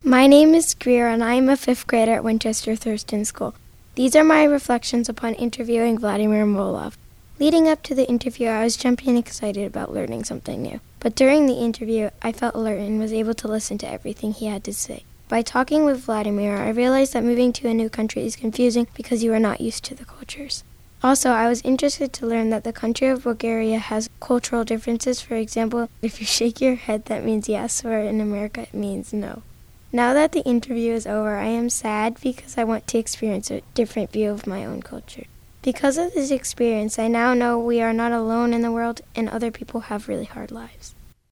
My name is Greer, and I am a fifth grader at Winchester Thurston School. These are my reflections upon interviewing Vladimir Molov. Leading up to the interview, I was jumpy and excited about learning something new. But during the interview, I felt alert and was able to listen to everything he had to say. By talking with Vladimir, I realized that moving to a new country is confusing because you are not used to the cultures. Also, I was interested to learn that the country of Bulgaria has cultural differences. For example, if you shake your head, that means yes, or in America, it means no. Now that the interview is over, I am sad because I want to experience a different view of my own culture. Because of this experience, I now know we are not alone in the world and other people have really hard lives.